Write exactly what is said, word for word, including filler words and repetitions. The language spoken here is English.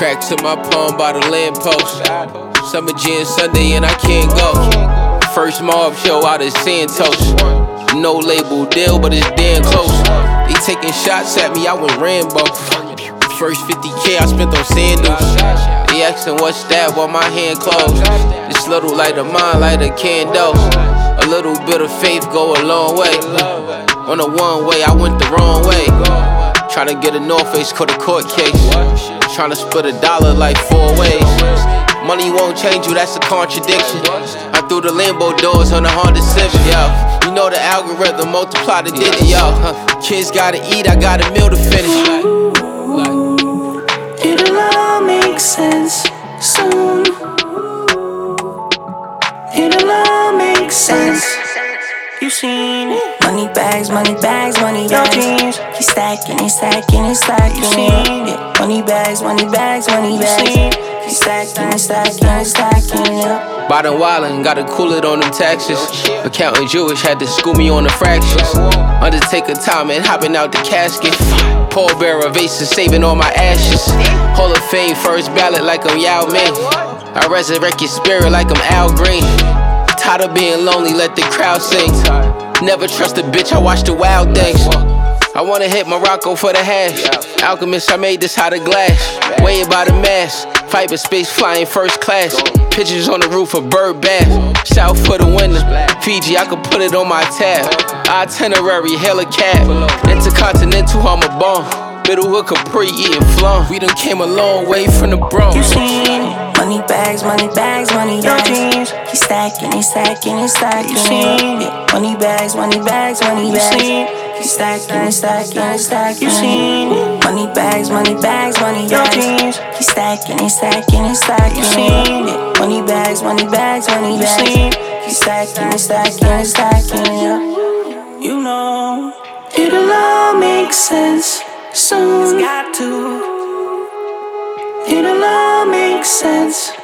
Crack to my palm by the lamppost. Summer gin Sunday and I can't go. First mob show out of Santos. No label deal, but it's damn close. They taking shots at me, I went Rambo. First fifty K I spent on sandals. They asking what's that while my hand closed. This little light of mine, light a candle. A little bit of faith go a long way. On a one way, I went the wrong way. Tryna get a North Face, caught a court case. Tryna split a dollar like four ways. Money won't change you, that's a contradiction. I threw the Lambo doors on the Honda Civic, yo. You know the algorithm, multiply the digit, yo. Huh. Kids gotta eat, I got a meal to finish. It'll all make sense soon. It'll all make sense. You seen it. Money bags, money bags, money bags. He's stacking, he's stacking, he's stacking. You seen it. Money bags, money bags, money bags. He's stacking, he's stacking, he's stacking. Yeah. Bottom wildin', gotta cool it on them taxes. Accountant Jewish had to school me on the fractions. Undertaker time and hopping out the casket. Paul Bearer vases saving all my ashes. Hall of Fame first ballot like I'm Yao Ming. I resurrect your spirit like I'm Al Green. Tired of being lonely, let the crowd sing. Never trust a bitch, I watch the wild things. I wanna hit Morocco for the hash. Alchemist, I made this out of glass. Weighted by the mass. Fiber space flying first class. Pictures on the roof of bird bath. Shout for the winner. Fiji, I could put it on my tab. Itinerary, hail a cab. Intercontinental, I'm a bomb. Middle hood Capri, eating flan. We done came a long way from the Bronx. You seen it. Money bags, money bags, money bags. He's stacking, he's stacking, he's stacking. You seen it. Money bags, money bags, money bags. He's stacking, he's stacking, he's stacking. You seen it. Money bags, money bags, money bags. He's stacking, he's stacking, he's stacking. You seen it. Money bags, money bags, money bags. He's stacking, he's stacking, he's stacking. Yeah. You know, it'll all make sense soon. It's got to. It'll all make sense.